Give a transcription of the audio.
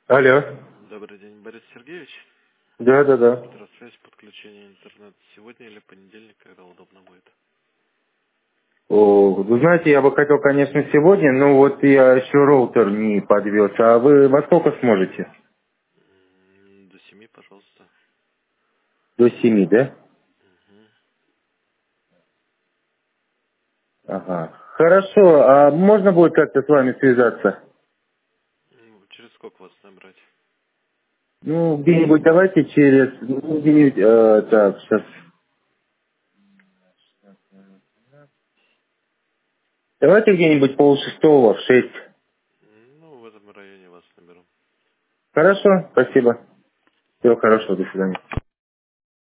Алло. Добрый день, Борис Сергеевич. Да. Связь, подключение интернета сегодня или понедельник, когда удобно будет? Вы знаете, я бы хотел, конечно, сегодня, но вот я еще роутер не подвез. А вы во сколько сможете? До 7, пожалуйста. До 7, да? Мгм. Ага. Хорошо, а можно будет как-то с вами связаться? Через сколько вас набрать? Ну, где-нибудь давайте через... Ну, где-нибудь... так, сейчас... Давайте где-нибудь 5:30, в 6. В этом районе вас наберу. Хорошо, спасибо. Всего хорошего, до свидания.